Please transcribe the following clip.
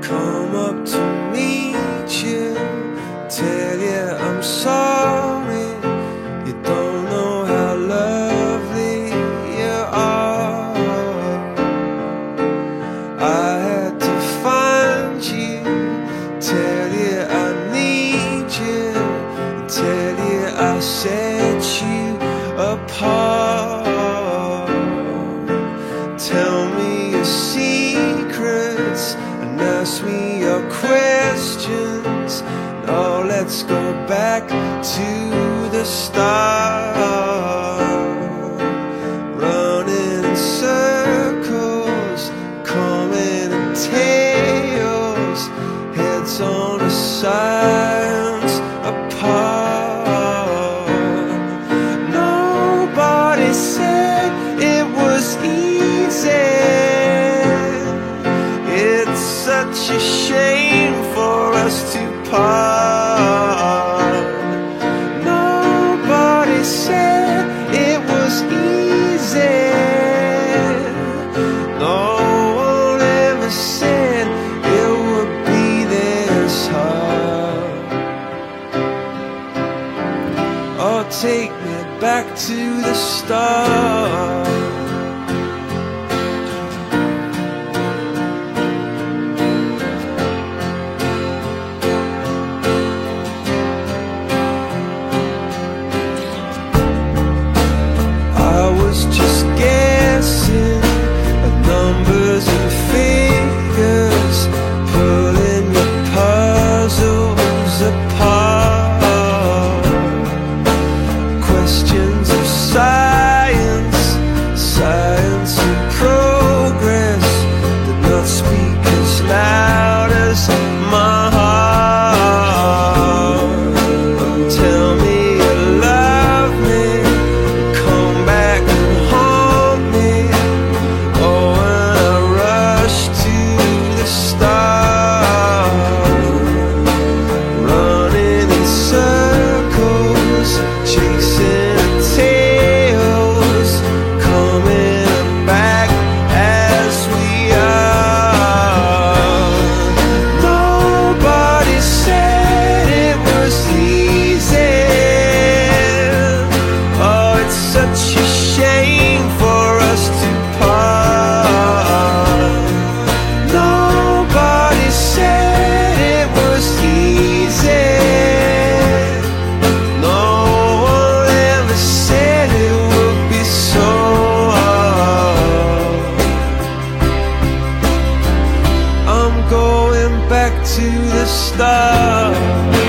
come up to meet you, tell you I'm sorry. You don't know how lovely you are. I had to find you, tell you I need you, tell you I set you apart. Tell me your secrets and ask me your questions. Now let's go back to the start. Running in circles, coming in tails, heads on the sides apart. Nobody said it was easy. It's such a shame for us to part. Nobody said it was easy. No one ever said it would be this hard. Oh, take me back to the start. Just guessing at numbers and figures, pulling your puzzles apart. Questions of science, science and progress, did not speak as loud as my heart. Tell me you love me, come back and haunt me. Oh, when I rush to the start, running in circles, chasing tails, coming back as we are. Nobody said it was easy. Oh, it's such a shame for us to part. Nobody said it was easy. No one ever said it would be so hard. I'm going back to the start.